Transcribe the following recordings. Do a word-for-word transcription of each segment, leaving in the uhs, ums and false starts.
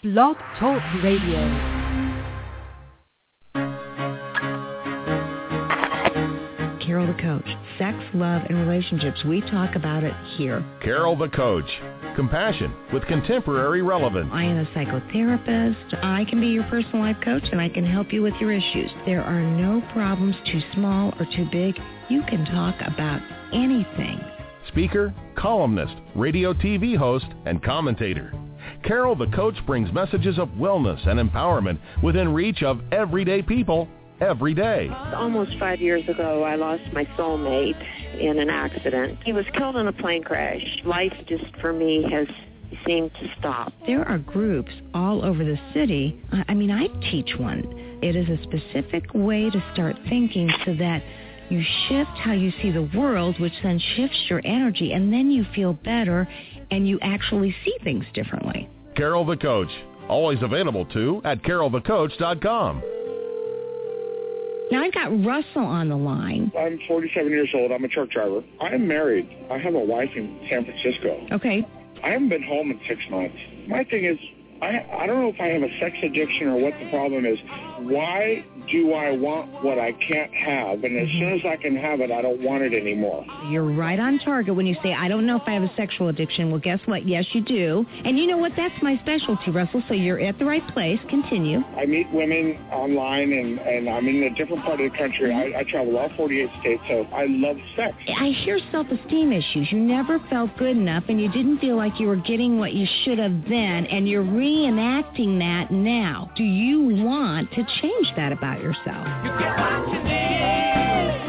Blog Talk Radio. Carol the Coach. Sex, love, and relationships. We talk about it here. Carol the Coach. Compassion with contemporary relevance. I am a psychotherapist. I can be your personal life coach, and I can help you with your issues. There are no problems too small or too big. You can talk about anything. Speaker, columnist, radio T V host, and commentator. Carol the Coach brings messages of wellness and empowerment within reach of everyday people every day. Almost five years ago, I lost my soulmate in an accident. He was killed in a plane crash. Life just, for me, has seemed to stop. There are groups all over the city. I mean, I teach one. It is a specific way to start thinking so that you shift how you see the world, which then shifts your energy, and then you feel better, and you actually see things differently. Carol the Coach, always available too at carol the coach dot com. Now, I've got Russell on the line. I'm forty-seven years old. I'm a truck driver. I am married. I have a wife in San Francisco. Okay. I haven't been home in six months. My thing is, I, I don't know if I have a sex addiction or what the problem is. Why do I want what I can't have? And as soon as I can have it, I don't want it anymore. You're right on target when you say, I don't know if I have a sexual addiction. Well, guess what? Yes, you do. And you know what? That's my specialty, Russell, so you're at the right place. Continue. I meet women online, and, and I'm in a different part of the country. I, I travel all forty-eight states, so I love sex. I hear self-esteem issues. You never felt good enough, and you didn't feel like you were getting what you should have then, and you're reenacting that now. Do you want to change that about yourself? You get what you need.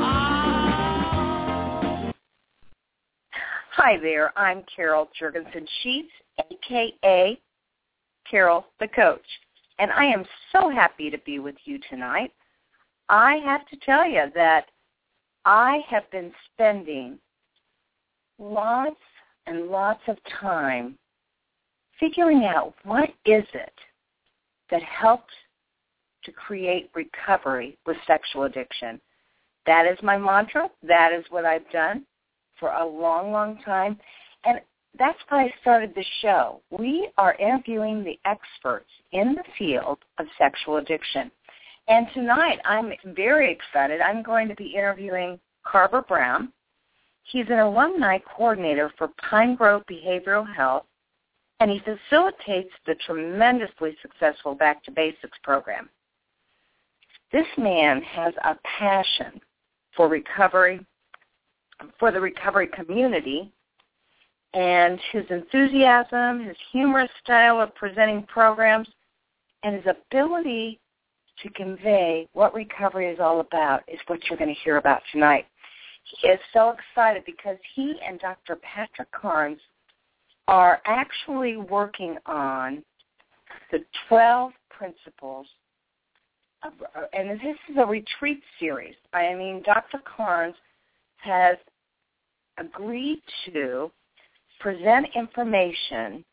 Oh. Hi there, I'm Carol Jurgensen-Sheets, a k a. Carol the Coach, and I am so happy to be with you tonight. I have to tell you that I have been spending lots and lots of time figuring out what is it that helps to create recovery with sexual addiction. That is my mantra. That is what I've done for a long, long time. And that's why I started the show. We are interviewing the experts in the field of sexual addiction. And tonight I'm very excited. I'm going to be interviewing Carver Brown. He's an alumni coordinator for Pine Grove Behavioral Health, and he facilitates the tremendously successful Back to Basics program. This man has a passion for recovery, for the recovery community, and his enthusiasm, his humorous style of presenting programs, and his ability to convey what recovery is all about is what you're going to hear about tonight. He is so excited because he and Doctor Patrick Carnes are actually working on the twelve principles of, and this is a retreat series. I mean, Doctor Carnes has agreed to present information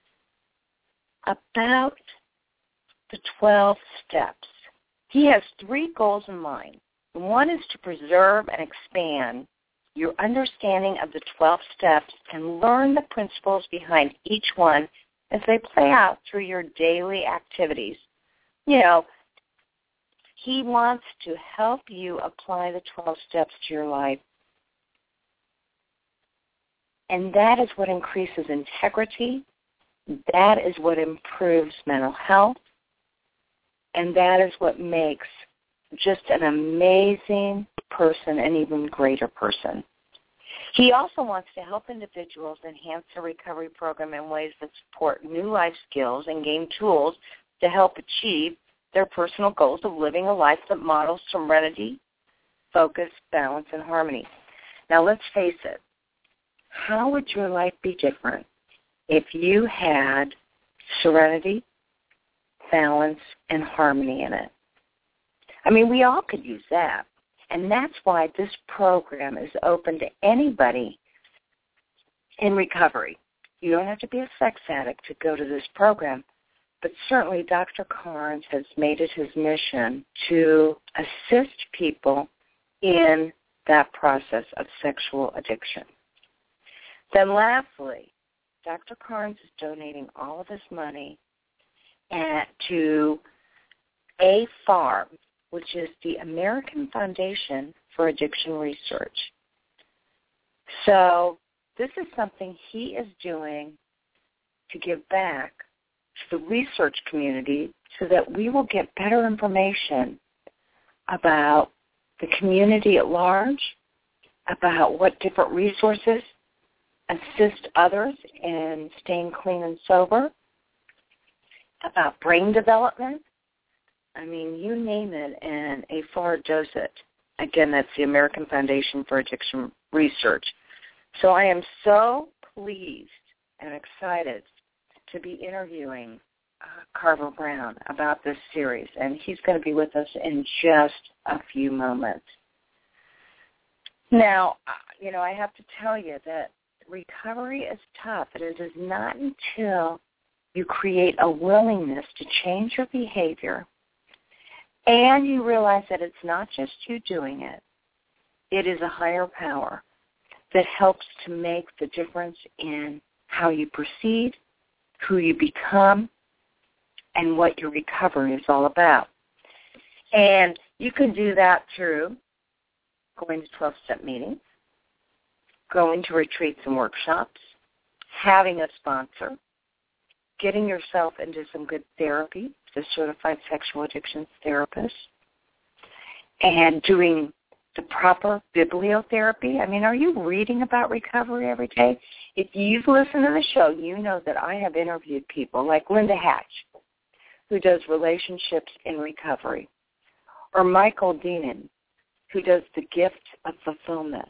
about the twelve steps. He has three goals in mind. One is to preserve and expand your understanding of the twelve steps and learn the principles behind each one as they play out through your daily activities. You know, he wants to help you apply the twelve steps to your life. And that is what increases integrity. That is what improves mental health. And that is what makes just an amazing person, an even greater person. He also wants to help individuals enhance their recovery program in ways that support new life skills and gain tools to help achieve their personal goals of living a life that models serenity, focus, balance, and harmony. Now, let's face it. How would your life be different if you had serenity, balance, and harmony in it? I mean, we all could use that. And that's why this program is open to anybody in recovery. You don't have to be a sex addict to go to this program. But certainly Doctor Carnes has made it his mission to assist people in that process of sexual addiction. Then lastly, Doctor Carnes is donating all of his money at, to A F A R, which is the American Foundation for Addiction Research. So this is something he is doing to give back to the research community so that we will get better information about the community at large, about what different resources assist others in staying clean and sober, about brain development. I mean, you name it, and A F A R does it. Again, that's the American Foundation for Addiction Research. So I am so pleased and excited to be interviewing uh, Carver Brown about this series, and he's going to be with us in just a few moments. Now, you know, I have to tell you that recovery is tough, and it is not until you create a willingness to change your behavior and you realize that it's not just you doing it, it is a higher power that helps to make the difference in how you proceed, who you become, and what your recovery is all about. And you can do that through going to twelve-step meetings, going to retreats and workshops, having a sponsor, getting yourself into some good therapy, the certified sexual addictions therapist, and doing the proper bibliotherapy. I mean, are you reading about recovery every day? If you've listened to the show, you know that I have interviewed people like Linda Hatch, who does relationships in recovery, or Michael Deenan, who does the gift of fulfillment,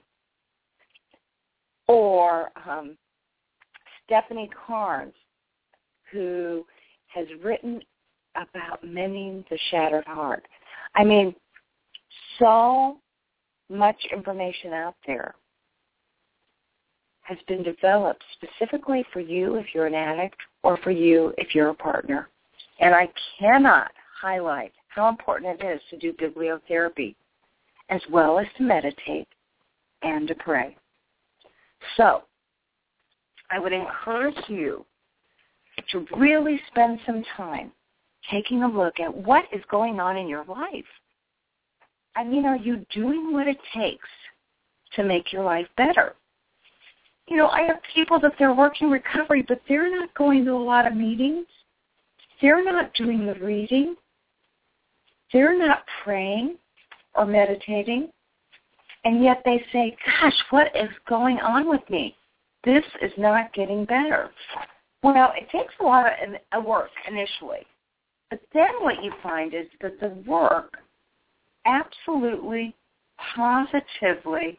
or um, Stephanie Carnes, who has written about mending the shattered heart. I mean, so much information out there has been developed specifically for you if you're an addict or for you if you're a partner. And I cannot highlight how important it is to do bibliotherapy as well as to meditate and to pray. So I would encourage you to really spend some time taking a look at what is going on in your life. I mean, are you doing what it takes to make your life better? You know, I have people that they're working recovery, but they're not going to a lot of meetings. They're not doing the reading. They're not praying or meditating. And yet they say, gosh, what is going on with me? This is not getting better. Well, it takes a lot of work initially. But then what you find is that the work absolutely, positively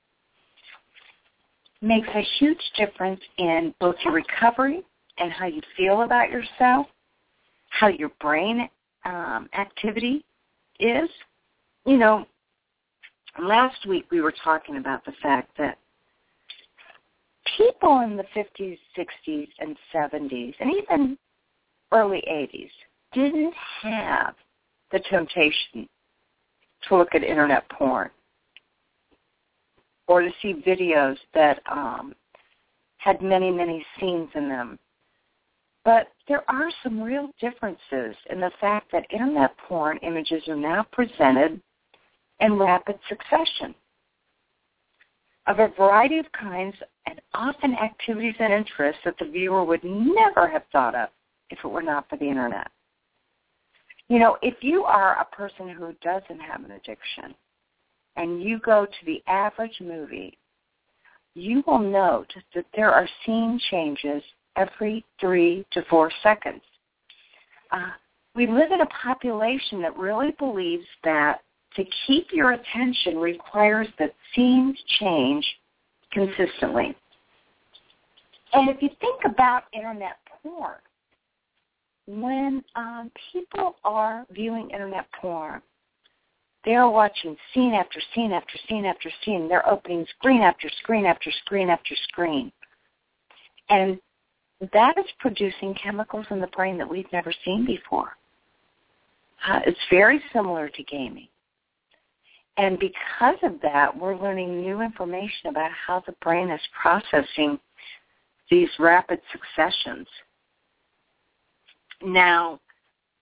makes a huge difference in both your recovery and how you feel about yourself, how your brain um, activity is. You know, last week we were talking about the fact that people in the fifties, sixties, and seventies, and even early eighties, didn't have the temptation to look at internet porn or to see videos that um, had many, many scenes in them. But there are some real differences in the fact that internet porn images are now presented in rapid succession of a variety of kinds and often activities and interests that the viewer would never have thought of if it were not for the internet. You know, if you are a person who doesn't have an addiction and you go to the average movie, you will note that there are scene changes every three to four seconds. Uh, we live in a population that really believes that to keep your attention requires that scenes change consistently. And if you think about internet porn, when um, people are viewing internet porn, they're watching scene after scene after scene after scene. They're opening screen after screen after screen after screen. And that is producing chemicals in the brain that we've never seen before. Uh, it's very similar to gaming. And because of that, we're learning new information about how the brain is processing these rapid successions. Now,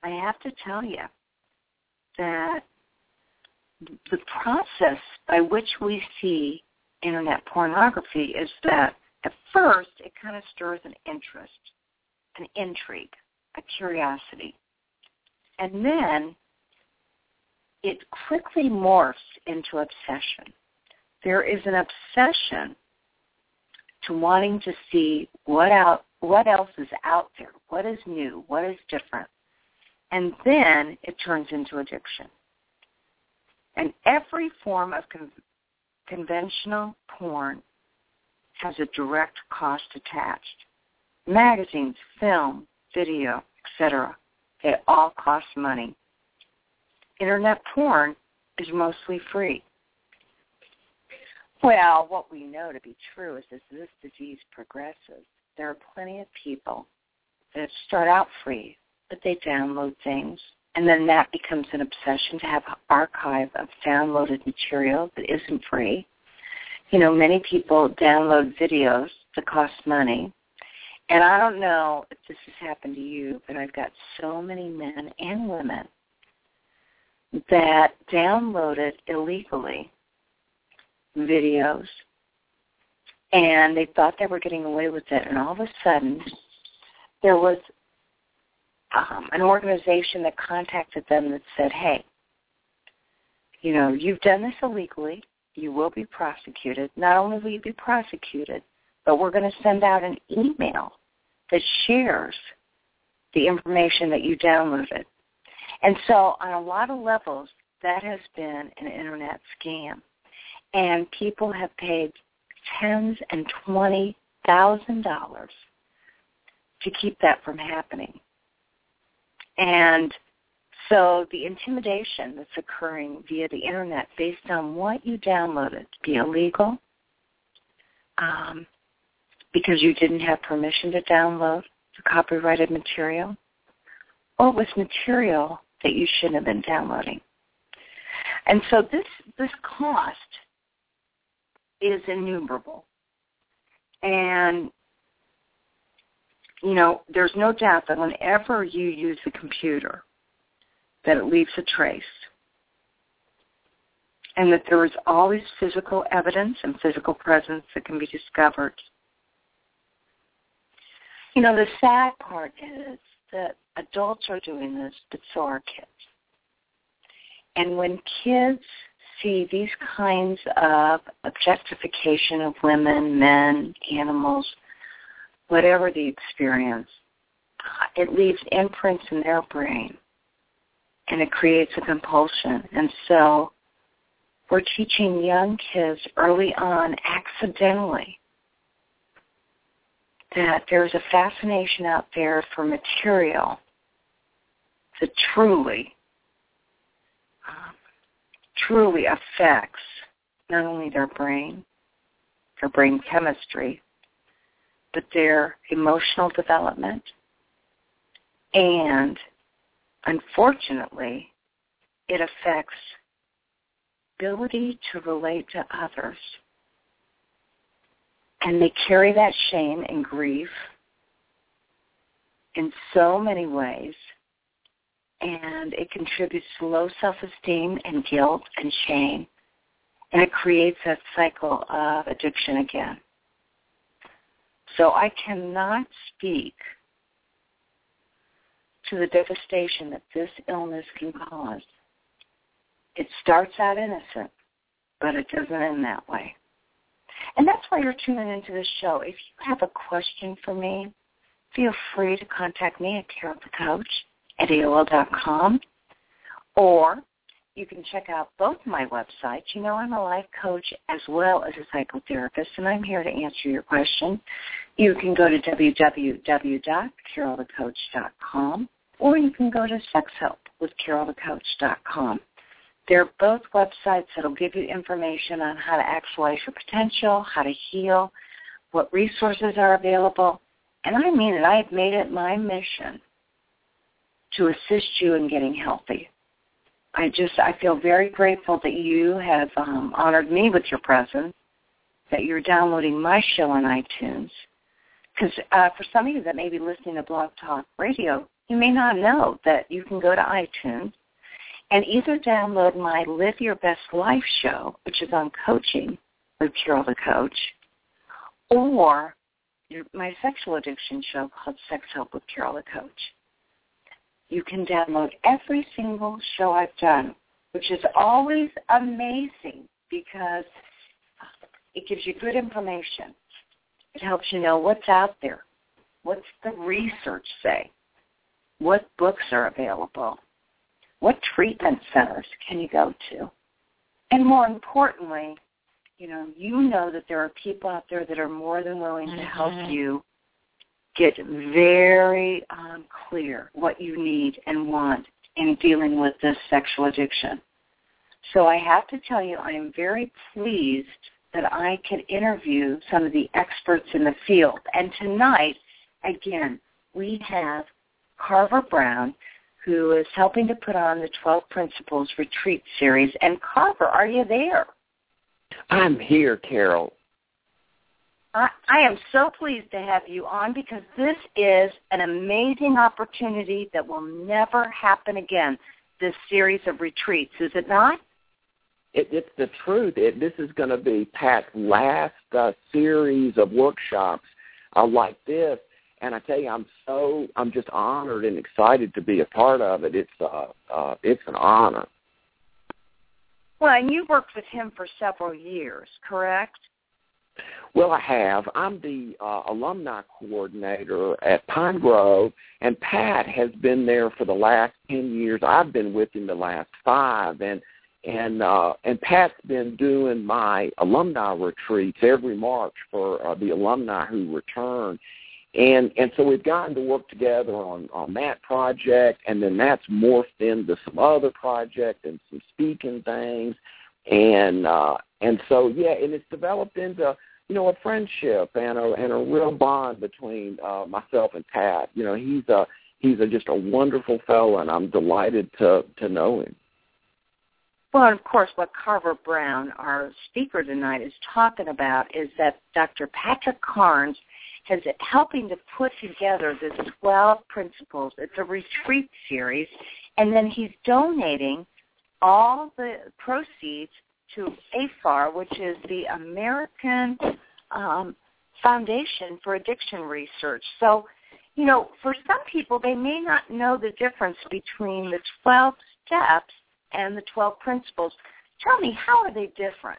I have to tell you that the process by which we see Internet pornography is that at first it kind of stirs an interest, an intrigue, a curiosity. And then it quickly morphs into obsession. There is an obsession to wanting to see what out, what else is out there, what is new, what is different. And then it turns into addiction. And every form of con- conventional porn has a direct cost attached. Magazines, film, video, et cetera, they all cost money. Internet porn is mostly free. Well, what we know to be true is as this disease progresses, there are plenty of people that start out free, but they download things, and then that becomes an obsession to have an archive of downloaded material that isn't free. You know, many people download videos that cost money, and I don't know if this has happened to you, but I've got so many men and women that downloaded illegally videos, and they thought they were getting away with it, and all of a sudden there was um, an organization that contacted them that said, hey, you know, you've done this illegally, you will be prosecuted. Not only will you be prosecuted, but we're going to send out an email that shares the information that you downloaded. And so on a lot of levels, that has been an Internet scam. And people have paid tens and twenty thousand dollars to keep that from happening. And so the intimidation that's occurring via the Internet based on what you downloaded to be illegal, um, because you didn't have permission to download the copyrighted material, or it was material that you shouldn't have been downloading. And so this this cost is innumerable. And, you know, there's no doubt that whenever you use a computer, that it leaves a trace, and that there is always physical evidence and physical presence that can be discovered. You know, the sad part is that adults are doing this, but so are kids. And when kids see these kinds of objectification of women, men, animals, whatever the experience, it leaves imprints in their brain, and it creates a compulsion. And so we're teaching young kids early on, accidentally, that there's a fascination out there for material that truly, um, truly affects not only their brain, their brain chemistry, but their emotional development, and unfortunately, it affects ability to relate to others. And they carry that shame and grief in so many ways, and it contributes to low self-esteem and guilt and shame, and it creates that cycle of addiction again. So I cannot speak to the devastation that this illness can cause. It starts out innocent, but it doesn't end that way. And that's why you're tuning into this show. If you have a question for me, feel free to contact me at carol the coach at A O L dot com, or you can check out both my websites. You know, I'm a life coach as well as a psychotherapist, and I'm here to answer your question. You can go to w w w dot carol the coach dot com, or you can go to sex help with carol the coach dot com. They're both websites that will give you information on how to actualize your potential, how to heal, what resources are available. And I mean it. I have made it my mission to assist you in getting healthy. I just, I feel very grateful that you have um, honored me with your presence, that you're downloading my show on iTunes. Because uh, for some of you that may be listening to Blog Talk Radio, you may not know that you can go to iTunes and either download my Live Your Best Life show, which is on coaching with Carol the Coach, or my sexual addiction show called Sex Help with Carol the Coach. You can download every single show I've done, which is always amazing because it gives you good information. It helps you know what's out there. What's the research say? What books are available? What treatment centers can you go to? And more importantly, you know, you know that there are people out there that are more than willing to help you get very um, clear what you need and want in dealing with this sexual addiction. So I have to tell you, I am very pleased that I can interview some of the experts in the field. And tonight, again, we have Carver Brown, who is helping to put on the twelve Principles Retreat Series. And Carver, are you there? I'm here, Carol. I, I am so pleased to have you on because this is an amazing opportunity that will never happen again, this series of retreats, is it not? It, it's the truth. It, this is going to be Pat's last uh, series of workshops uh, like this. And I tell you, I'm so, I'm just honored and excited to be a part of it. It's, uh, uh, it's an honor. Well, and you've worked with him for several years, correct? Well, I have. I'm the uh, alumni coordinator at Pine Grove, and Pat has been there for the last ten years. I've been with him the last five, and and uh, and Pat's been doing my alumni retreats every March for uh, the alumni who return. And and so we've gotten to work together on, on that project, and then that's morphed into some other projects and some speaking things. And uh, and so, yeah, and it's developed into, you know, a friendship and a, and a real bond between uh, myself and Pat. You know, he's a, he's a, just a wonderful fellow, and I'm delighted to, to know him. Well, of course, what Carver Brown, our speaker tonight, is talking about is that Doctor Patrick Carnes is helping to put together this twelve Principles. It's a retreat series, and then he's donating all the proceeds to A F A R, which is the American um, Foundation for Addiction Research. So, you know, for some people, they may not know the difference between the twelve steps and the twelve Principles. Tell me, how are they different?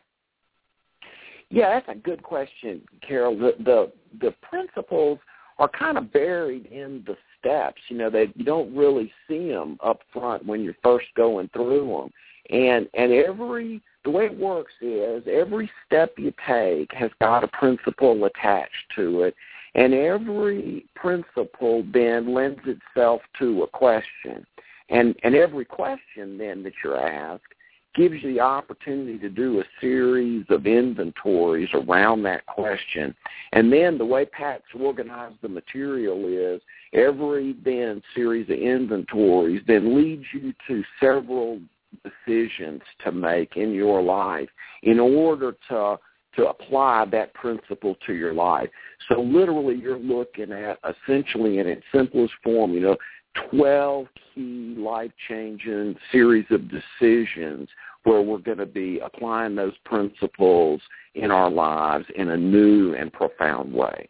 Yeah, that's a good question, Carol. The the, the principles are kind of buried in the steps. You know, they you don't really see them up front when you're first going through them. And and every the way it works is every step you take has got a principle attached to it, and every principle then lends itself to a question. And and every question then that you're asked gives you the opportunity to do a series of inventories around that question. And then the way Pat's organized the material is every then series of inventories then leads you to several decisions to make in your life in order to to apply that principle to your life. So literally you're looking at essentially in its simplest form, you know, twelve key life-changing series of decisions where we're going to be applying those principles in our lives in a new and profound way.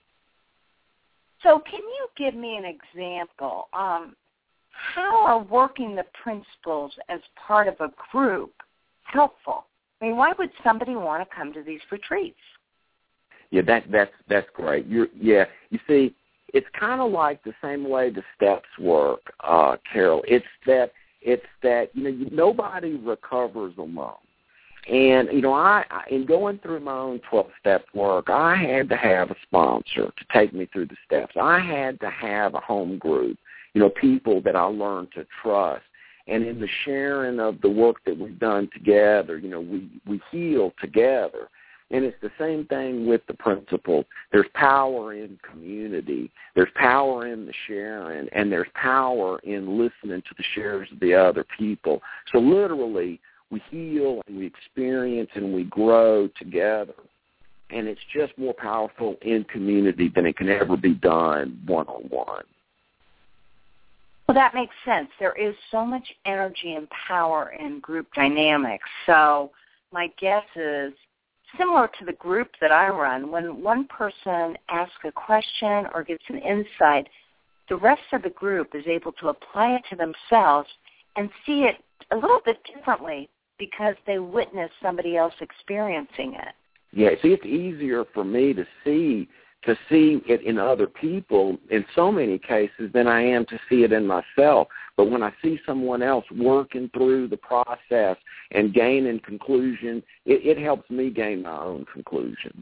So can you give me an example? Um, how are working the principles as part of a group helpful? I mean, why would somebody want to come to these retreats? Yeah, that, that's that's great. You're, yeah, you see, it's kind of like the same way the steps work, uh, Carol. It's that it's that you know you, nobody recovers alone. And you know, I, I in going through my own twelve-step work, I had to have a sponsor to take me through the steps. I had to have a home group, you know, people that I learned to trust. And in the sharing of the work that we've done together, you know, we, we heal together. And it's the same thing with the principle. There's power in community. There's power in the sharing. And there's power in listening to the shares of the other people. So literally, we heal and we experience and we grow together. And it's just more powerful in community than it can ever be done one-on-one. Well, that makes sense. There is so much energy and power in group dynamics. So my guess is similar to the group that I run. When one person asks a question or gets an insight, the rest of the group is able to apply it to themselves and see it a little bit differently because they witness somebody else experiencing it. Yeah, see, it's easier for me to see to see it in other people in so many cases than I am to see it in myself. But when I see someone else working through the process and gaining conclusion, it, it helps me gain my own conclusions.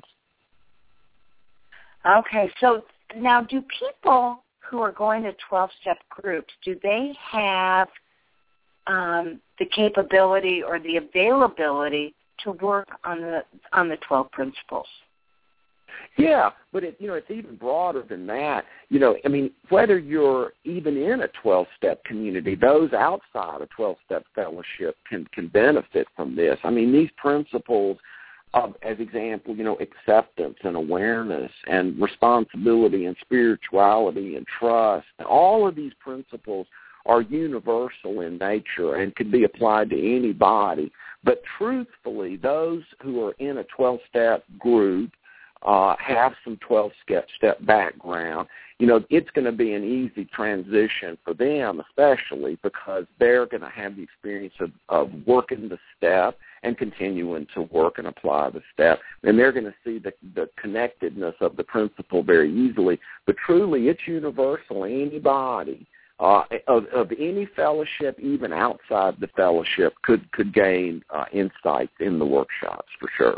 Okay, so now do people who are going to twelve-step groups, do they have um, the capability or the availability to work on the on the twelve principles? Yeah, but it, you know, it's even broader than that. You know, I mean, whether you're even in a twelve-step community, those outside a twelve-step fellowship can, can benefit from this. I mean, these principles of, as example, you know, acceptance and awareness and responsibility and spirituality and trust, and all of these principles are universal in nature and can be applied to anybody. But truthfully, those who are in a twelve-step group Uh, have some twelve-step background, you know, it's going to be an easy transition for them, especially because they're going to have the experience of, of working the step and continuing to work and apply the step. And they're going to see the, the connectedness of the principle very easily. But truly, it's universal. Anybody uh, of, of any fellowship, even outside the fellowship, could, could gain uh, insights in the workshops for sure.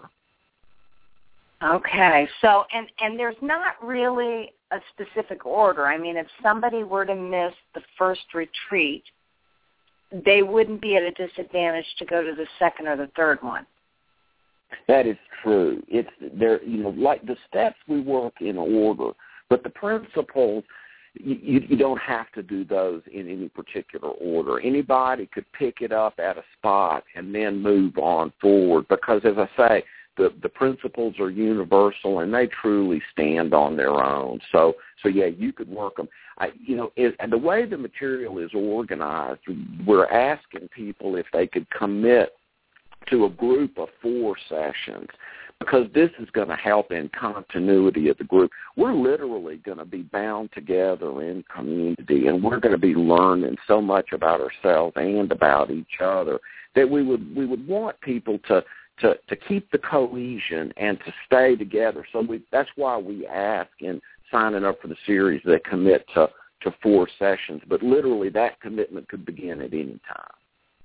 Okay, so, and, and there's not really a specific order. I mean, if somebody were to miss the first retreat, they wouldn't be at a disadvantage to go to the second or the third one. That is true. It's there, you know, like the steps we work in order, but the principles, you, you don't have to do those in any particular order. Anybody could pick it up at a spot and then move on forward because, as I say, The, the principles are universal, and they truly stand on their own. So, so yeah, you could work them. I, you know, it, and the way the material is organized, we're asking people if they could commit to a group of four sessions because this is going to help in continuity of the group. We're literally going to be bound together in community, and we're going to be learning so much about ourselves and about each other that we would we would want people to. To, to keep the cohesion and to stay together. So we, that's why we ask in signing up for the series that commit to, to four sessions. But literally that commitment could begin at any time.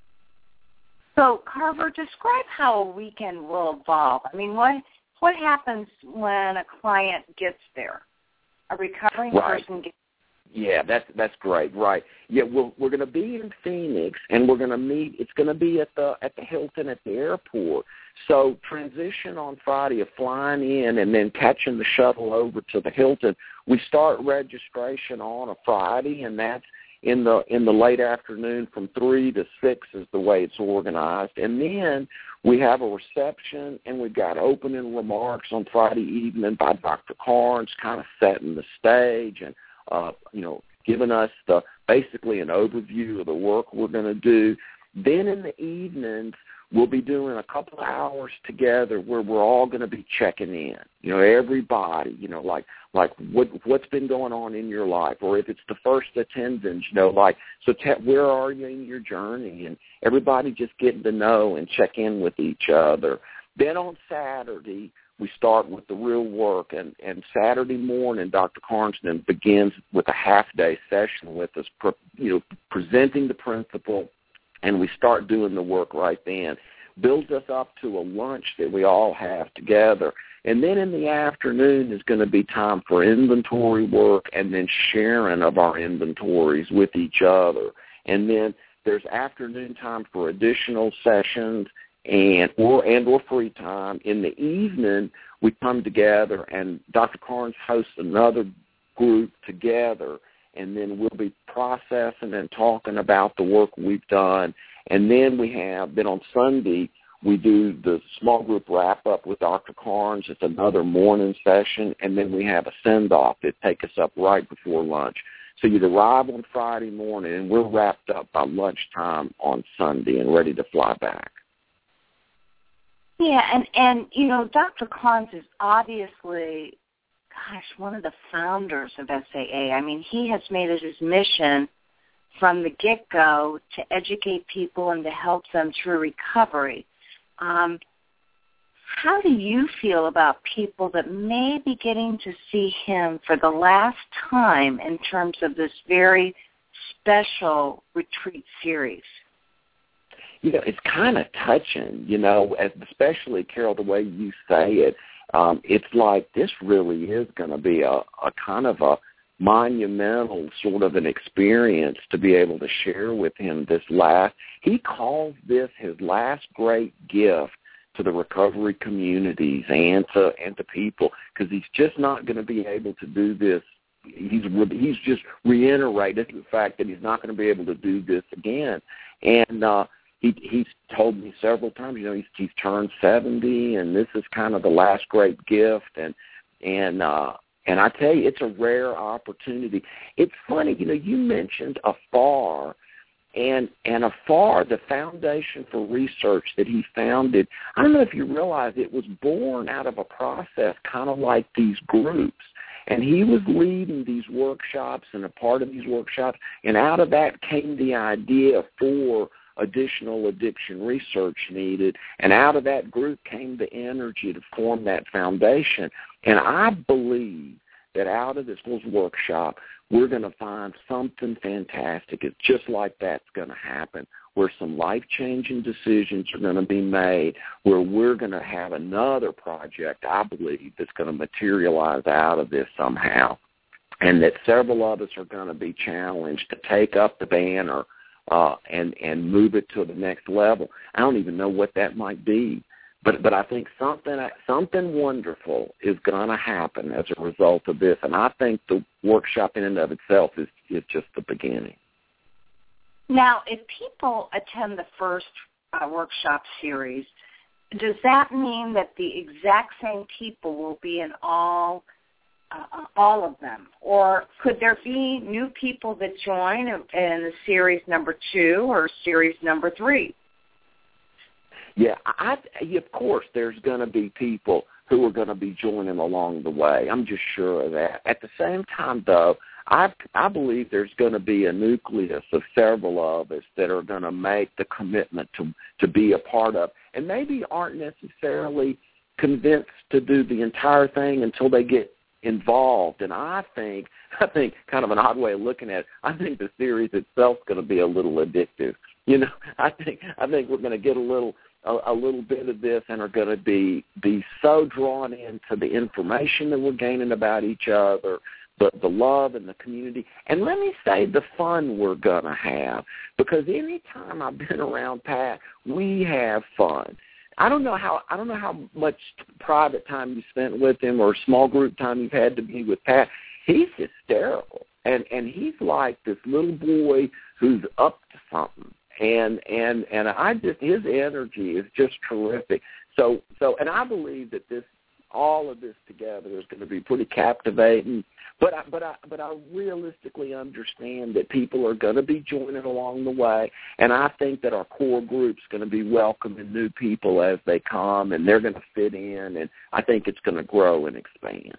So, Carver, describe how a weekend will evolve. I mean, what what happens when a client gets there? A recovering right. person gets Yeah, that's that's great. Right. Yeah, we're we're going to be in Phoenix, and we're going to meet. It's going to be at the at the Hilton at the airport. So transition on Friday of flying in and then catching the shuttle over to the Hilton. We start registration on a Friday, and that's in the in the late afternoon from three to six is the way it's organized. And then we have a reception, and we've got opening remarks on Friday evening by Doctor Carnes, kind of setting the stage and Uh, you know, giving us the basically an overview of the work we're going to do. Then in the evenings, we'll be doing a couple of hours together where we're all going to be checking in. You know, everybody, you know, like like what what's been going on in your life, or if it's the first attendance, you know, like so te- where are you in your journey, and everybody just getting to know and check in with each other. Then on Saturday, we start with the real work, and, and Saturday morning, Doctor Carnston begins with a half-day session with us, you know, presenting the principle, and we start doing the work right then. Builds us up to a lunch that we all have together. And then in the afternoon is going to be time for inventory work and then sharing of our inventories with each other. And then there's afternoon time for additional sessions and or and or free time. In the evening, we come together, and Doctor Carnes hosts another group together, and then we'll be processing and talking about the work we've done. And then we have, then on Sunday, we do the small group wrap-up with Doctor Carnes. It's another morning session, and then we have a send-off that takes us up right before lunch. So you'd arrive on Friday morning, and we're wrapped up by lunchtime on Sunday and ready to fly back. Yeah, and, and you know, Doctor Carnes is obviously, gosh, one of the founders of S A A. I mean, he has made it his mission from the get-go to educate people and to help them through recovery. Um, how do you feel about people that may be getting to see him for the last time in terms of this very special retreat series? You know, it's kind of touching, you know, especially, Carol, the way you say it. Um, it's like this really is going to be a, a kind of a monumental sort of an experience to be able to share with him this last. He calls this his last great gift to the recovery communities and to, and to people, because he's just not going to be able to do this. He's he's just reiterated the fact that he's not going to be able to do this again. And uh, he he's told me several times, you know, he's, he's turned seventy, and this is kind of the last great gift. And and uh, and I tell you, it's a rare opportunity. It's funny, you know, you mentioned AFAR. And and AFAR, the Foundation for Research that he founded, I don't know if you realize it was born out of a process kind of like these groups. And he was leading these workshops and a part of these workshops, and out of that came the idea for additional addiction research needed, and out of that group came the energy to form that foundation. And I believe that out of this little workshop, we're going to find something fantastic. It's just like that's going to happen, where some life-changing decisions are going to be made, where we're going to have another project, I believe, that's going to materialize out of this somehow, and that several of us are going to be challenged to take up the banner uh, and, and move it to the next level. I don't even know what that might be. But but I think something something wonderful is going to happen as a result of this, and I think the workshop in and of itself is, is just the beginning. Now, if people attend the first uh, workshop series, does that mean that the exact same people will be in all uh, all of them, or could there be new people that join in, in the series number two or series number three? Yeah, I, of course, there's going to be people who are going to be joining along the way. I'm just sure of that. At the same time, though, I, I believe there's going to be a nucleus of several of us that are going to make the commitment to, to be a part of, and maybe aren't necessarily convinced to do the entire thing until they get involved. And I think, I think kind of an odd way of looking at it, I think the series itself is going to be a little addictive. You know, I think I think we're going to get a little a, a little bit of this and are going to be be so drawn into the information that we're gaining about each other, the the love and the community, and let me say the fun we're going to have, because any time I've been around Pat, we have fun. I don't know how I don't know how much private time you spent with him or small group time you've had to be with Pat. He's hysterical, and and he's like this little boy who's up to something. And and and I just his energy is just terrific. So so and I believe that this all of this together is going to be pretty captivating. But I, but I but I realistically understand that people are going to be joining along the way, and I think that our core group's going to be welcoming new people as they come, and they're going to fit in, and I think it's going to grow and expand.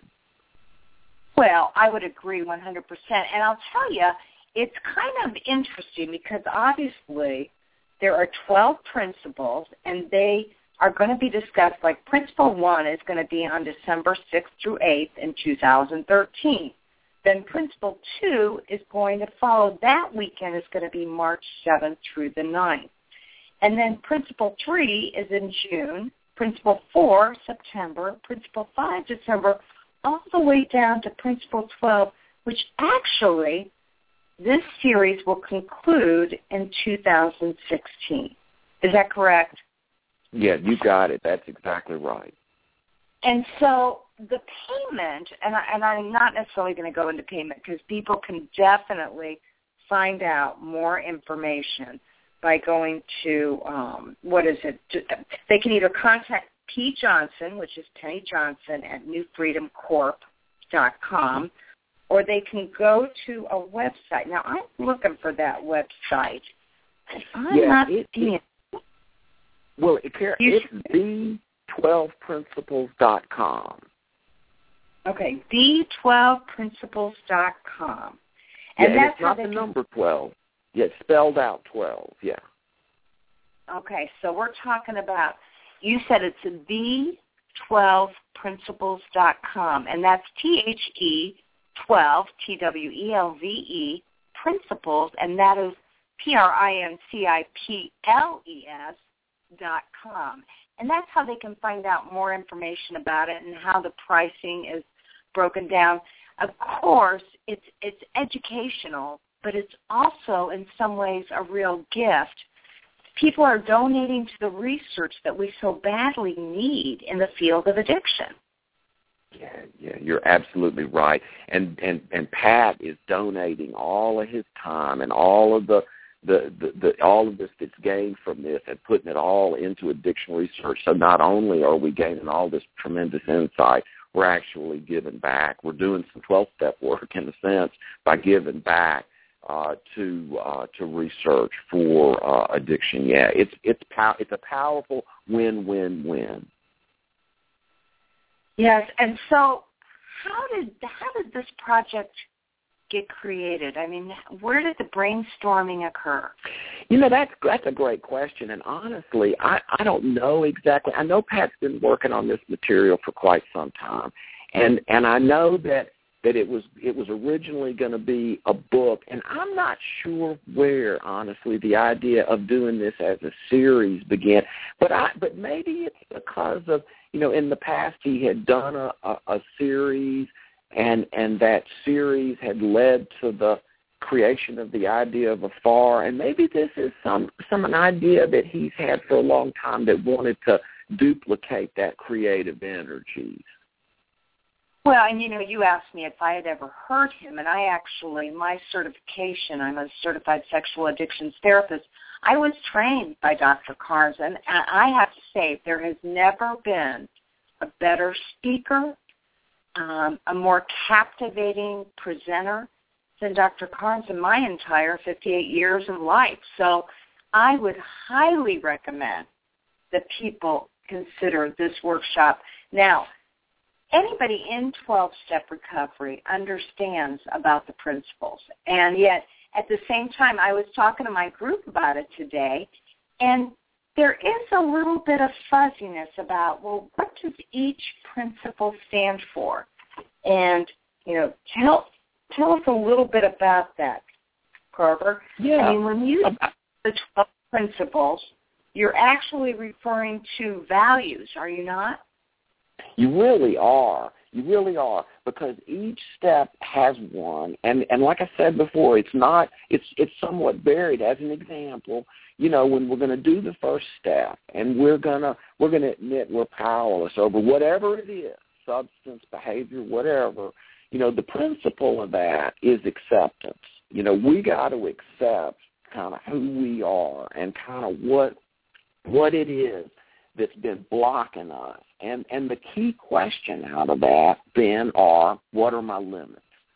Well, I would agree one hundred percent, and I'll tell you, it's kind of interesting because obviously there are twelve principles, and they are going to be discussed. Like Principle one is going to be on December sixth through eighth in two thousand thirteen. Then Principle two is going to follow that weekend. It's going to be March seventh through the ninth. And then Principle three is in June, Principle four, September, Principle five, December, all the way down to Principle twelve, which actually this series will conclude in two thousand sixteen. Is that correct? Yeah, you got it. That's exactly right. And so the payment, and, I, and I'm not necessarily going to go into payment because people can definitely find out more information by going to, um, what is it? They can either contact P. Johnson, which is Penny Johnson, at new freedom corp dot com, or they can go to a website. Now, I'm looking for that website. I'm yeah, not it, seeing it. Well, it, it's the twelve principles dot com. Okay, the twelve principles dot com. And yeah, that's and it's not the can... number twelve. Yeah, it's spelled out twelve, yeah. Okay, so we're talking about, you said it's the twelve principles dot com, and that's T H E twelve, T W E L V E, principles, and that is P R I N C I P L E S dot com. And that's how they can find out more information about it and how the pricing is broken down. Of course, it's it's educational, but it's also in some ways a real gift. People are donating to the research that we so badly need in the field of addiction. Yeah, yeah, you're absolutely right. And and and Pat is donating all of his time and all of the the, the, the all of this that's gained from this and putting it all into addiction research. So not only are we gaining all this tremendous insight, we're actually giving back. We're doing some twelve-step work in a sense by giving back uh, to uh, to research for uh, addiction. Yeah, it's it's pow- it's a powerful win-win-win. Yes, and so how did how did this project get created? I mean, where did the brainstorming occur? You know, that's that's a great question, and honestly, I, I don't know exactly. I know Pat's been working on this material for quite some time, and and I know that, that it was it was originally going to be a book, and I'm not sure where, honestly, the idea of doing this as a series began, but I but maybe it's because of, you know, in the past he had done a, a, a series, and and that series had led to the creation of the idea of a F A R, and maybe this is some some an idea that he's had for a long time that wanted to duplicate that creative energy. Well, and you know, you asked me if I had ever heard him, and I actually, my certification, I'm a certified sexual addictions therapist. I was trained by Doctor Carnes, and I have to say there has never been a better speaker, um, a more captivating presenter than Doctor Carnes in my entire fifty-eight years of life. So I would highly recommend that people consider this workshop. Now, anybody in twelve-step recovery understands about the principles, and yet at the same time, I was talking to my group about it today, and there is a little bit of fuzziness about, well, what does each principle stand for? And, you know, tell tell us a little bit about that, Carver. Yeah. I mean, when you say the twelve principles, you're actually referring to values, are you not? You really are. You really are, because each step has one, and and like I said before, it's not. It's it's somewhat varied. As an example, you know, when we're going to do the first step, and we're gonna we're going to admit we're powerless over whatever it is, substance, behavior, whatever. You know, the principle of that is acceptance. You know, we got to accept kind of who we are and kind of what what it is that's been blocking us. And and the key question out of that then are, what are my limits?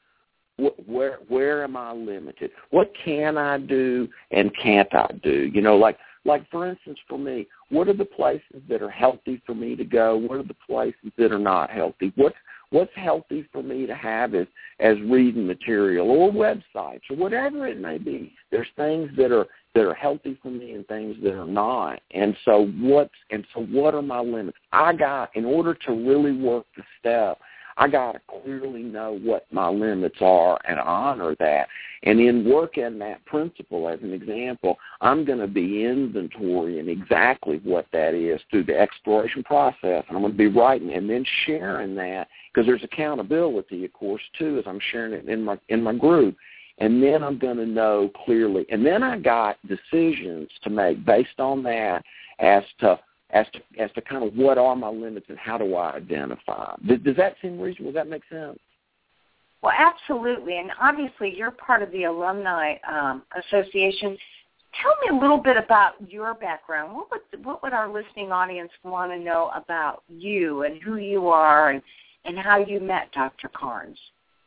Where where am I limited? What can I do and can't I do? You know, like like for instance for me, what are the places that are healthy for me to go? What are the places that are not healthy? What's what's healthy for me to have as as reading material or websites or whatever it may be. There's things that are that are healthy for me and things that are not. And so what and so what are my limits? I got, in order to really work the step, I got to clearly know what my limits are and honor that. And in working that principle, as an example, I'm going to be inventorying exactly what that is through the exploration process. And I'm going to be writing and then sharing that, because there's accountability, of course, too, as I'm sharing it in my in my group. And then I'm going to know clearly. And then I got decisions to make based on that as to as to as to kind of what are my limits and how do I identify. Does, does that seem reasonable? Does that make sense? Well, absolutely. And obviously you're part of the Alumni um, Association. Tell me a little bit about your background. What would, what would our listening audience want to know about you and who you are and, and how you met Doctor Carnes?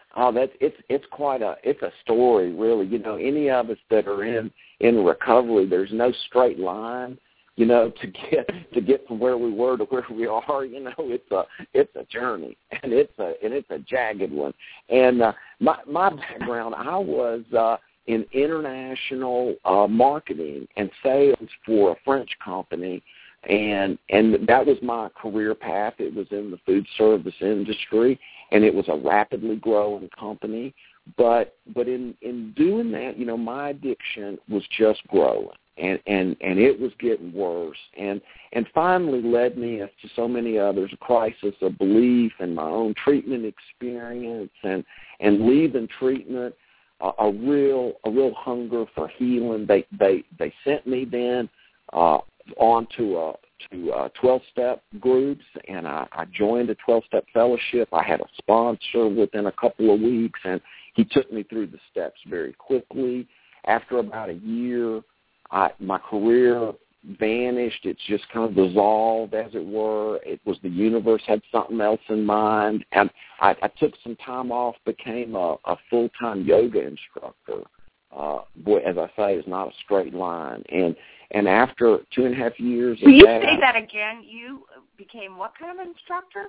Oh, that's it's it's quite a it's a story, really. You know, any of us that are in in recovery, there's no straight line. You know, to get to get from where we were to where we are, you know, it's a it's a journey, and it's a and it's a jagged one. And uh, my my background, I was uh, in international uh, marketing and sales for a French company, and and that was my career path. It was in the food service industry, and it was a rapidly growing company. But but in in doing that, you know, my addiction was just growing. And, and and it was getting worse, and and finally led me, as to so many others, a crisis of belief in my own treatment experience, and and leaving treatment, a, a real a real hunger for healing. They they they sent me then uh, on to a to uh, twelve-step groups, and I, I joined a twelve-step fellowship. I had a sponsor within a couple of weeks, and he took me through the steps very quickly. After about a year, I, my career vanished. It's just kind of dissolved, as it were. It was the universe had something else in mind. And I, I took some time off, became a, a full-time yoga instructor. Uh, boy, as I say, it's not a straight line. And and after two and a half years Can of you that, say that again? You became what kind of instructor?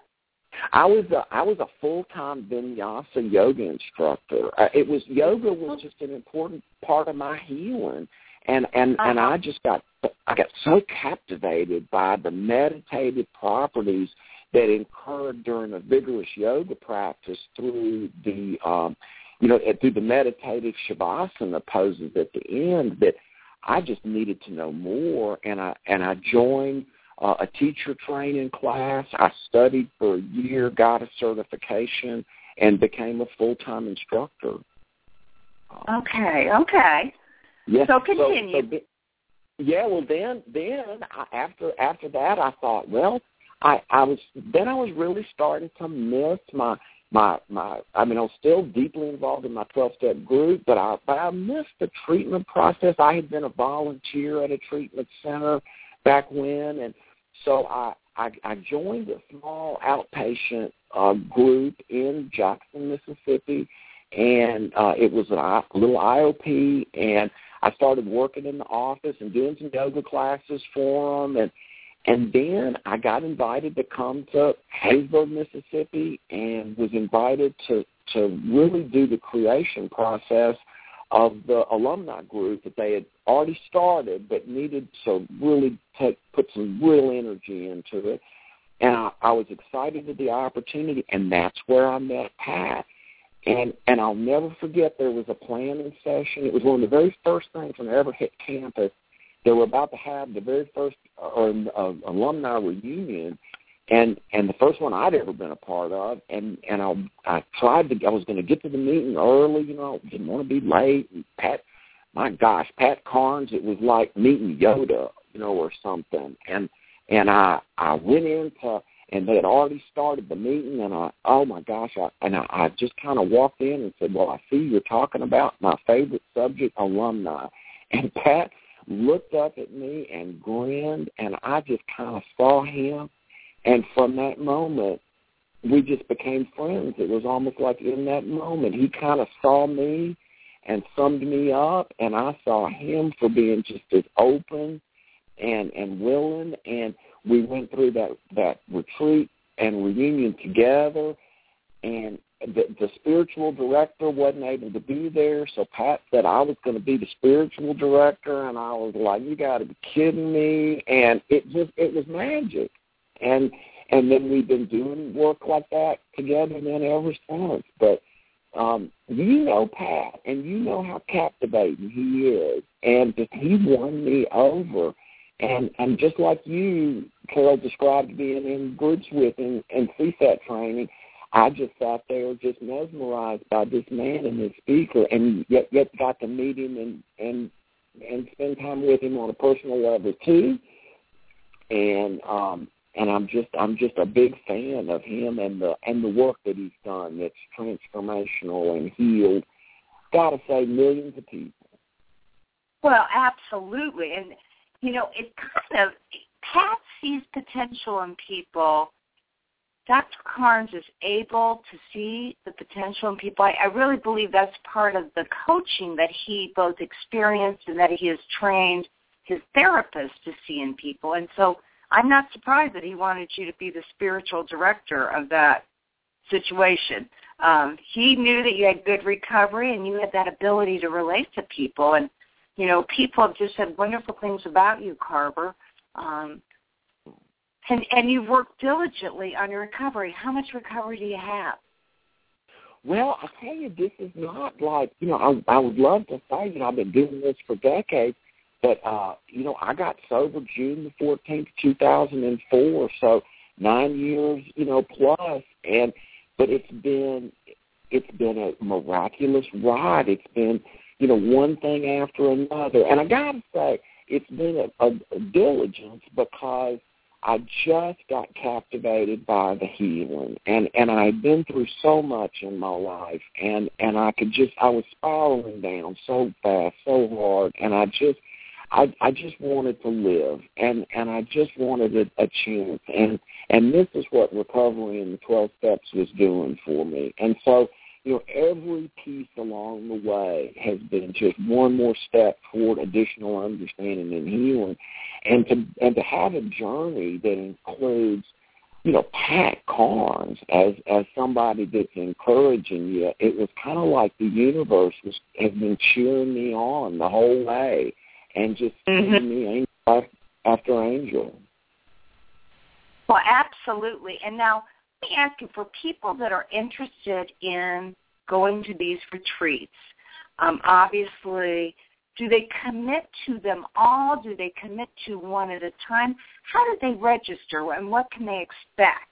I was a, I was a full-time vinyasa yoga instructor. Uh, it was yoga was just an important part of my healing. And and, uh-huh. and I just got I got so captivated by the meditative properties that occurred during a vigorous yoga practice through the um, you know through the meditative shavasana poses at the end, that I just needed to know more. And I and I joined uh, a teacher training class. I studied for a year, got a certification, and became a full-time instructor. Okay. Okay. Yes. So continue. So, so, yeah. Well, then, then I, after after that, I thought, well, I, I was then I was really starting to miss my my my. I mean, I was still deeply involved in my twelve-step group, but I but I missed the treatment process. I had been a volunteer at a treatment center back when, and so I I, I joined a small outpatient uh, group in Jackson, Mississippi, and uh, it was a, a little I O P, and I started working in the office and doing some yoga classes for them, and and then I got invited to come to Hattiesburg, Mississippi, and was invited to, to really do the creation process of the alumni group that they had already started but needed to really take, put some real energy into it. And I, I was excited at the opportunity, and that's where I met Pat. And and I'll never forget, there was a planning session. It was one of the very first things when I ever hit campus. They were about to have the very first uh, uh, alumni reunion, and and the first one I'd ever been a part of. And and I I tried to I was going to get to the meeting early, you know, didn't want to be late. And Pat, my gosh, Pat Carnes, it was like meeting Yoda, you know, or something. And and I I went into. And they had already started the meeting, and I, oh my gosh, I, and I, I just kind of walked in and said, well, I see you're talking about my favorite subject, alumni. And Pat looked up at me and grinned, and I just kind of saw him. And from that moment, we just became friends. It was almost like in that moment, he kind of saw me and summed me up, and I saw him for being just as open and, and willing, and we went through that, that retreat and reunion together, and the, the spiritual director wasn't able to be there, so Pat said I was going to be the spiritual director, and I was like, you got to be kidding me, and it just, it was magic. And and then we've been doing work like that together then ever since. But um, you know Pat, and you know how captivating he is, and just, he won me over. And and just like you, Carol, described being in groups with and, and C SAT training, I just sat there just mesmerized by this man and his speaker, and yet yet got to meet him and and and spend time with him on a personal level too. And um and I'm just I'm just a big fan of him and the and the work that he's done that's transformational and healed, gotta say, millions of people. Well, absolutely. And you know, it kind of, Pat sees potential in people Doctor Carnes is able to see the potential in people. I, I really believe that's part of the coaching that he both experienced and that he has trained his therapist to see in people. And so I'm not surprised that he wanted you to be the spiritual director of that situation. Um, he knew that you had good recovery and you had that ability to relate to people. And, you know, people have just said wonderful things about you, Carver. Um, and, and you've worked diligently on your recovery. How much recovery do you have? Well, I tell you, this is not like, you know, I, I would love to say, you know, I've been doing this for decades, but, uh, you know, I got sober June the fourteenth, two thousand four, so nine years, you know, plus, and but it's been it's been a miraculous ride. It's been, you know, one thing after another. And I got to say, it's been a, a, a diligence because I just got captivated by the healing. And, and I had been through so much in my life, and, and I could just, I was spiraling down so fast, so hard, and I just, I, I just wanted to live, and, and I just wanted a, a chance. And, and this is what Recovery in the twelve Steps was doing for me. And so, you know, every piece along the way has been just one more step toward additional understanding and healing. And to and to have a journey that includes, you know, Pat Carnes as as somebody that's encouraging you, it was kind of like the universe was, has been cheering me on the whole way and just mm-hmm. sending me angel after angel. Well, absolutely. And now let me ask you, for people that are interested in going to these retreats, um, obviously, do they commit to them all? Do they commit to one at a time? How do they register, and what can they expect?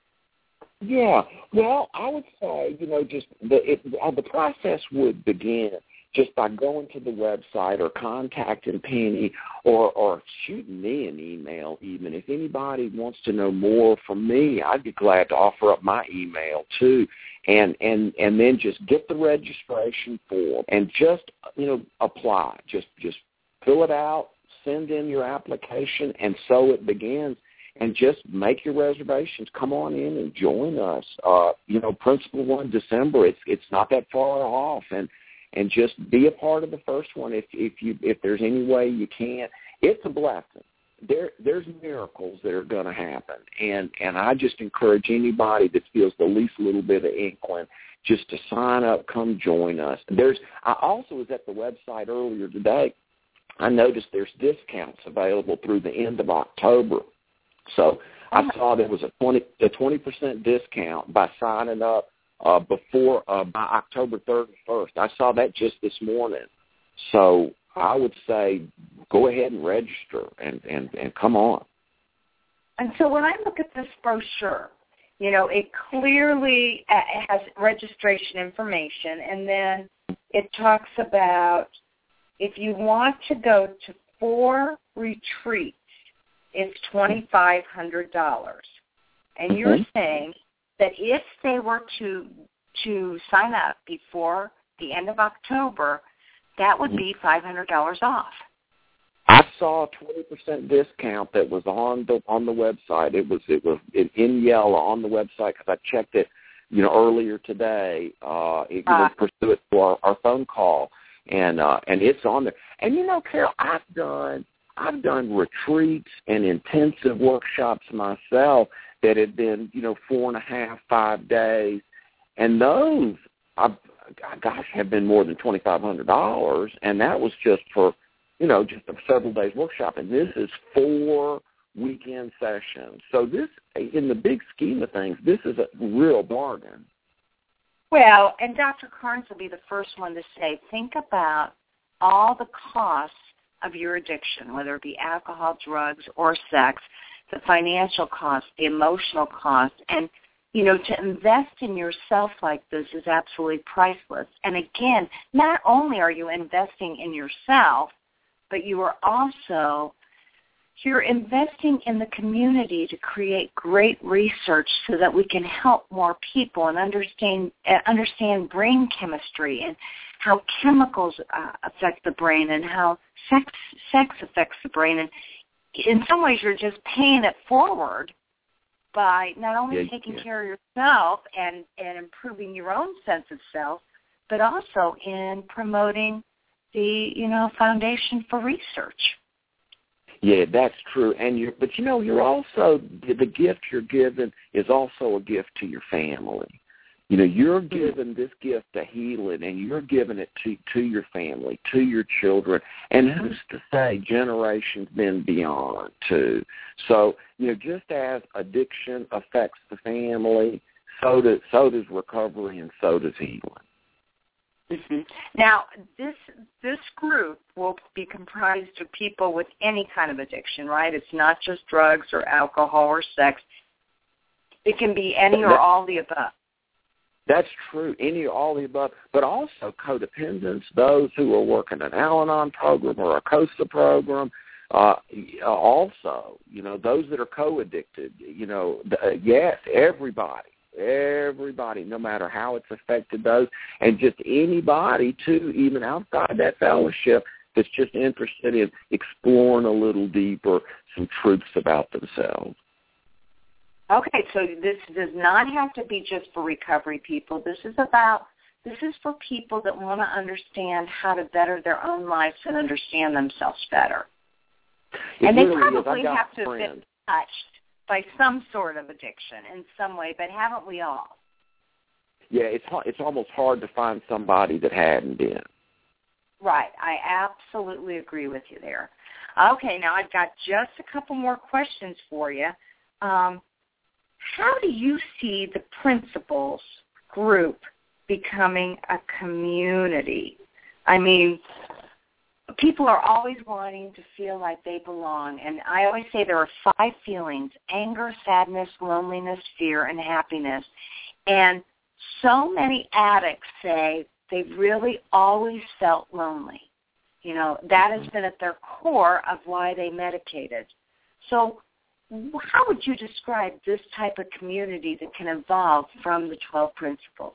Yeah, well, I would say, you know, just the it, uh, the process would begin just by going to the website or contacting Penny or, or shooting me an email even. If anybody wants to know more from me, I'd be glad to offer up my email too. And, and, and then just get the registration form and just, you know, apply. Just, just fill it out, send in your application, and so it begins. And just make your reservations. Come on in and join us. Uh, you know, Principle One December, it's it's not that far off, and and just be a part of the first one if if you if there's any way you can. It's a blessing. There there's miracles that are going to happen, and and I just encourage anybody that feels the least little bit of inkling just to sign up, come join us. There's I also was at the website earlier today. I noticed there's discounts available through the end of October. So I saw there was a twenty a twenty percent discount by signing up uh, before uh, by October thirty-first. I saw that just this morning. So I would say go ahead and register and, and, and come on. And so when I look at this brochure, you know, it clearly has registration information, and then it talks about if you want to go to four retreats, it's twenty-five hundred dollars. And you're mm-hmm. saying that if they were to to sign up before the end of October, that would be five hundred dollars off. I saw a twenty percent discount that was on the on the website. It was it was in yellow on the website because I checked it, you know, earlier today. Uh, it uh, was pursuant to our, our phone call, and uh, and it's on there. And you know, Carol, I've done. I've done retreats and intensive workshops myself that have been, you know, four and a half, five days, and those, I've, gosh, have been more than twenty-five hundred dollars, and that was just for, you know, just a several days workshop, and this is four weekend sessions. So this, in the big scheme of things, this is a real bargain. Well, and Doctor Carnes will be the first one to say, think about all the costs of your addiction, whether it be alcohol, drugs, or sex, the financial cost, the emotional cost, and, you know, to invest in yourself like this is absolutely priceless. And again, not only are you investing in yourself, but you are also, you're investing in the community to create great research so that we can help more people and understand, uh, understand brain chemistry and how chemicals uh, affect the brain and how sex sex affects the brain. And in some ways, you're just paying it forward by not only yeah, taking yeah. care of yourself and, and improving your own sense of self, but also in promoting the, you know, foundation for research. Yeah, that's true. And you're, but you know, you're also, the gift you're given is also a gift to your family. You know, you're giving this gift to healing, and you're giving it to, to your family, to your children, and who's to say generations then beyond, too. So, you know, just as addiction affects the family, so does, so does recovery, and so does healing. Mm-hmm. Now, this this group will be comprised of people with any kind of addiction, right? It's not just drugs or alcohol or sex. It can be any or all of the above. That's true, any or all of the above, but also codependents, those who are working an Al-Anon program or a COSA program, uh, also, you know, those that are co-addicted, you know, uh, yes, everybody. Everybody, no matter how it's affected those, and just anybody, too, even outside that fellowship, that's just interested in exploring a little deeper some truths about themselves. Okay, so this does not have to be just for recovery people. This is about, this is for people that want to understand how to better their own lives and understand themselves better. It and they really probably is. have to friends. have been touched by some sort of addiction in some way, but haven't we all? Yeah, it's it's almost hard to find somebody that hadn't been. Right. I absolutely agree with you there. Okay, now I've got just a couple more questions for you. Um, how do you see the principals group becoming a community? I mean, people are always wanting to feel like they belong, and I always say there are five feelings: anger, sadness, loneliness, fear, and happiness. And so many addicts say they've really always felt lonely. You know, that has been at their core of why they medicated. So how would you describe this type of community that can evolve from the twelve principles?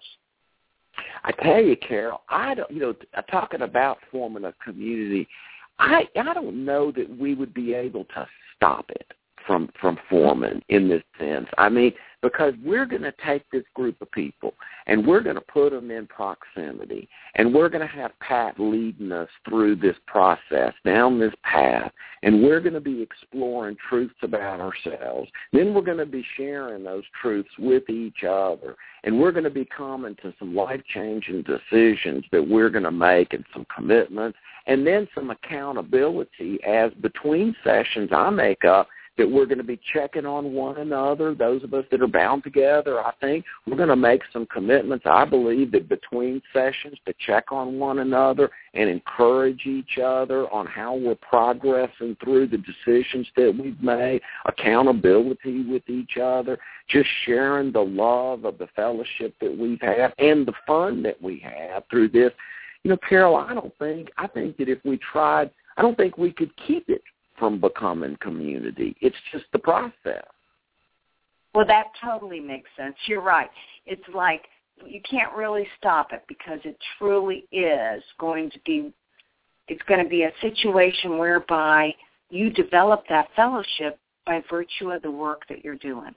I tell you, Carol, I don't, you know, talking about forming a community, I I don't know that we would be able to stop it from from forming in this sense. I mean, because we're going to take this group of people and we're going to put them in proximity, and we're going to have Pat leading us through this process, down this path, and we're going to be exploring truths about ourselves. Then we're going to be sharing those truths with each other, and we're going to be coming to some life-changing decisions that we're going to make and some commitments, and then some accountability as between sessions I make up that we're going to be checking on one another. Those of us that are bound together, I think, we're going to make some commitments, I believe, that between sessions to check on one another and encourage each other on how we're progressing through the decisions that we've made, accountability with each other, just sharing the love of the fellowship that we've had and the fun that we have through this. You know, Carol, I don't think, I think that if we tried, I don't think we could keep it from becoming community. It's just the process. Well, that totally makes sense. You're right. It's like you can't really stop it because it truly is going to be, it's going to be a situation whereby you develop that fellowship by virtue of the work that you're doing.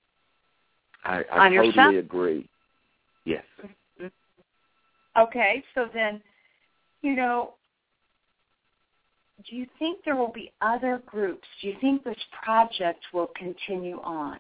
I, I totally yourself? agree. Yes. Mm-hmm. Okay, so then, you know, do you think there will be other groups? Do you think this project will continue on?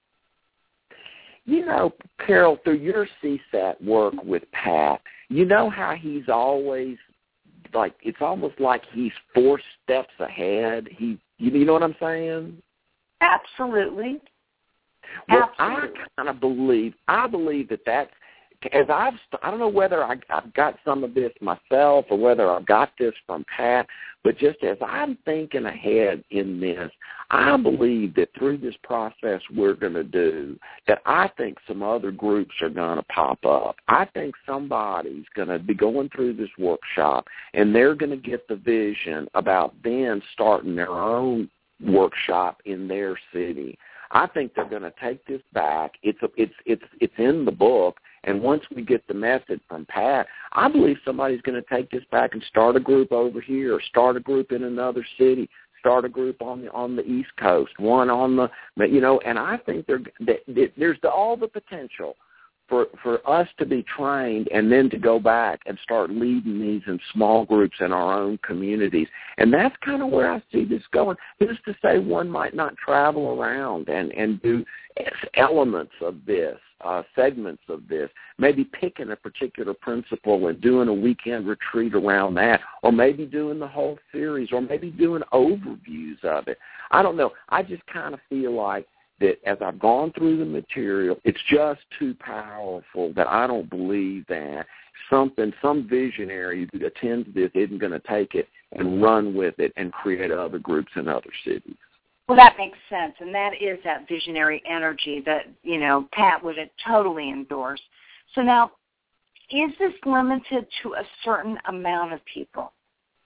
You know, Carol, through your C SAT work with Pat, you know how he's always, like, it's almost like he's four steps ahead. He, you know what I'm saying? Absolutely. Well, Absolutely. I kind of believe, I believe that that's, as I've, I don't know whether I, I've got some of this myself or whether I've got this from Pat, but just as I'm thinking ahead in this, I believe that through this process we're going to do, that I think some other groups are going to pop up. I think somebody's going to be going through this workshop, and they're going to get the vision about then starting their own workshop in their city. I think they're going to take this back. It's a, it's it's it's in the book. And once we get the message from Pat, I believe somebody's going to take this back and start a group over here or start a group in another city, start a group on the on the East Coast, one on the, you know, and I think there there's the, all the potential for for us to be trained and then to go back and start leading these in small groups in our own communities. And that's kind of where I see this going. Who's to say one might not travel around and, and do elements of this, uh, segments of this, maybe picking a particular principle and doing a weekend retreat around that, or maybe doing the whole series, or maybe doing overviews of it. I don't know. I just kind of feel like that as I've gone through the material, it's just too powerful that I don't believe that something, some visionary who attends this isn't going to take it and run with it and create other groups in other cities. Well, that makes sense, and that is that visionary energy that, you know, Pat would totally endorse. So now, is this limited to a certain amount of people?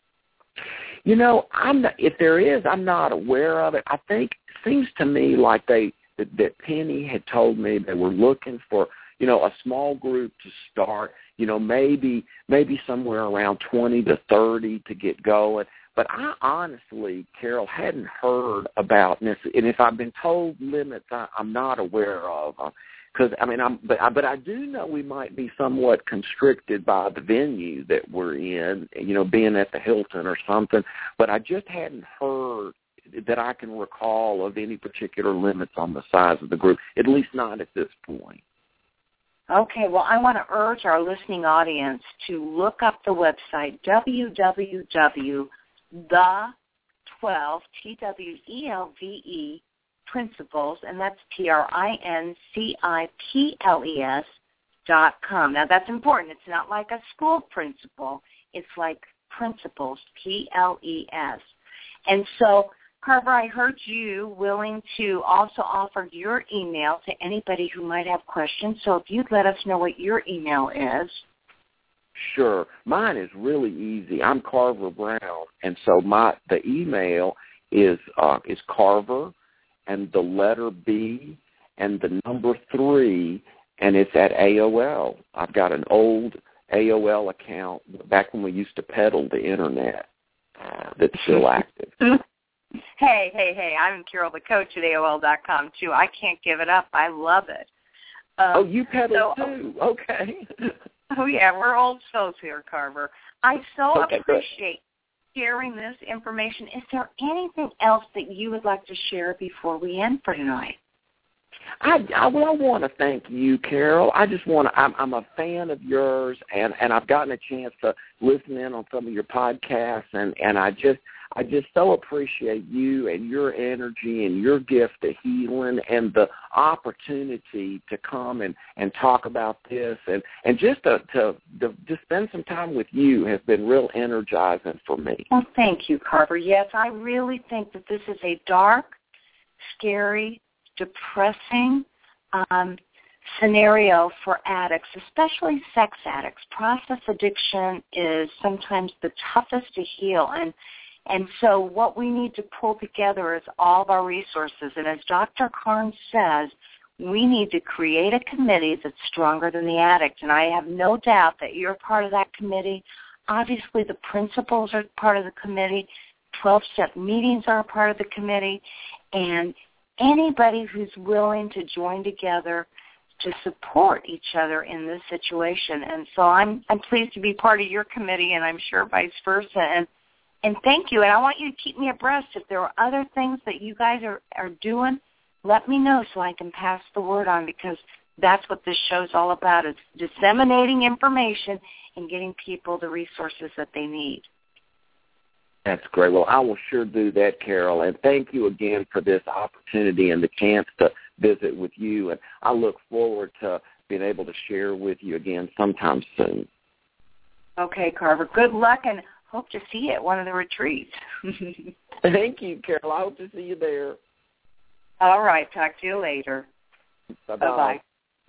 You know, I'm not, if there is, I'm not aware of it. I think it seems to me like they that, that Penny had told me they were looking for, you know, a small group to start, you know, maybe maybe somewhere around twenty to thirty to get going. But I honestly, Carol, hadn't heard about this. And if I've been told limits, I, I'm not aware of. Because, I mean, I'm, but, I, but I do know we might be somewhat constricted by the venue that we're in, you know, being at the Hilton or something. But I just hadn't heard that I can recall of any particular limits on the size of the group, at least not at this point. Okay, well, I want to urge our listening audience to look up the website, w w w dot the twelve, T W E L V E, Principles, and that's P R I N C I P L E S dot com. Now, that's important. It's not like a school principal. It's like Principles, P L E S. And so, Carver, I heard you willing to also offer your email to anybody who might have questions. So if you'd let us know what your email is. Sure. Mine is really easy. I'm Carver Brown, and so my the email is uh, is Carver and the letter B and the number three, and it's at A O L. I've got an old A O L account back when we used to peddle the Internet uh, that's still active. Hey, hey, hey, I'm Carol the Coach at A O L dot com, too. I can't give it up. I love it. Um, oh, you peddle, so, too. Okay. Oh, yeah, we're old souls here, Carver. I so okay, appreciate good. sharing this information. Is there anything else that you would like to share before we end for tonight? I, I, well, I want to thank you, Carol. I just want to, I'm, I'm a fan of yours, and, and I've gotten a chance to listen in on some of your podcasts, and, and I just, I just so appreciate you and your energy and your gift to healing and the opportunity to come and, and talk about this, and, and just to, to, to just spend some time with you has been real energizing for me. Well, thank you, Carver. Yes, I really think that this is a dark, scary, depressing um, scenario for addicts, especially sex addicts. Process addiction is sometimes the toughest to heal, and and so what we need to pull together is all of our resources. And as Doctor Carnes says, we need to create a committee that's stronger than the addict. And I have no doubt that you're part of that committee. Obviously, the principals are part of the committee. twelve-step meetings are a part of the committee. And anybody who's willing to join together to support each other in this situation. And so I'm I'm pleased to be part of your committee, and I'm sure vice versa. And and thank you. And I want you to keep me abreast. If there are other things that you guys are, are doing, let me know so I can pass the word on, because that's what this show's all about, is disseminating information and getting people the resources that they need. That's great. Well, I will sure do that, Carol. And thank you again for this opportunity and the chance to visit with you. And I look forward to being able to share with you again sometime soon. Okay, Carver. Good luck, and hope to see you at one of the retreats. Thank you, Carol. I hope to see you there. All right. Talk to you later. Bye-bye. Bye-bye.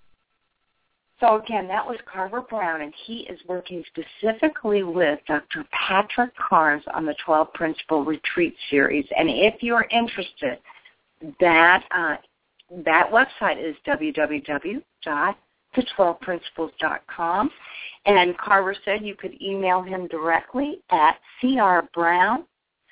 So, again, that was Carver Brown, and he is working specifically with Doctor Patrick Carnes on the twelve Principle Retreat Series. And if you're interested, that uh, that website is w w w dot the twelve principles dot com. And Carver said you could email him directly at c r brown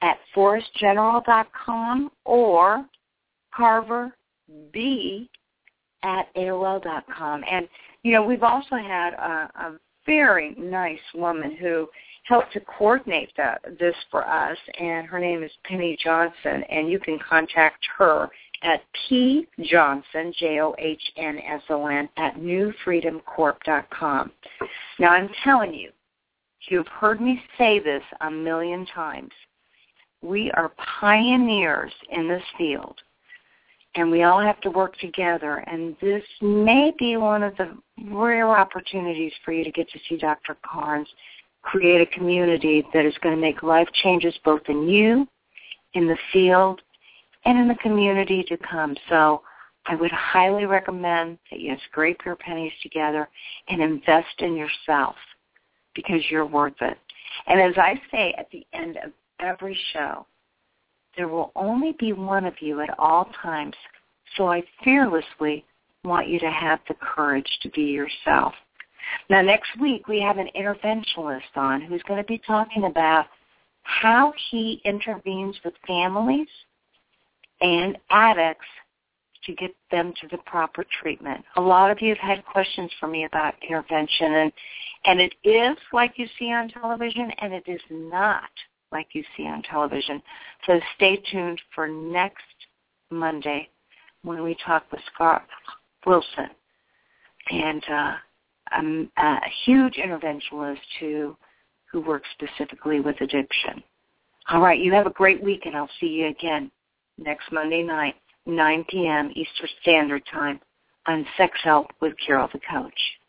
at forest general dot com or carver b at A O L dot com. And, you know, we've also had a, a very nice woman who helped to coordinate the, this for us, and her name is Penny Johnson, and you can contact her at P Johnson, J O H N S O N, at new freedom corp dot com. Now, I'm telling you, you've heard me say this a million times. We are pioneers in this field, and we all have to work together, and this may be one of the rare opportunities for you to get to see Doctor Carnes create a community that is going to make life changes both in you, in the field, and in the community to come. So I would highly recommend that you scrape your pennies together and invest in yourself because you're worth it. And as I say at the end of every show, there will only be one of you at all times, so I fearlessly want you to have the courage to be yourself. Now, next week we have an interventionist on who's going to be talking about how he intervenes with families and addicts to get them to the proper treatment. A lot of you have had questions for me about intervention, and, and it is like you see on television, and it is not like you see on television. So stay tuned for next Monday when we talk with Scott Wilson, and uh, I'm a huge interventionist who, who works specifically with addiction. All right, you have a great week, and I'll see you again next Monday night, nine p.m. Eastern Standard Time on Sex Help with Carol the Coach.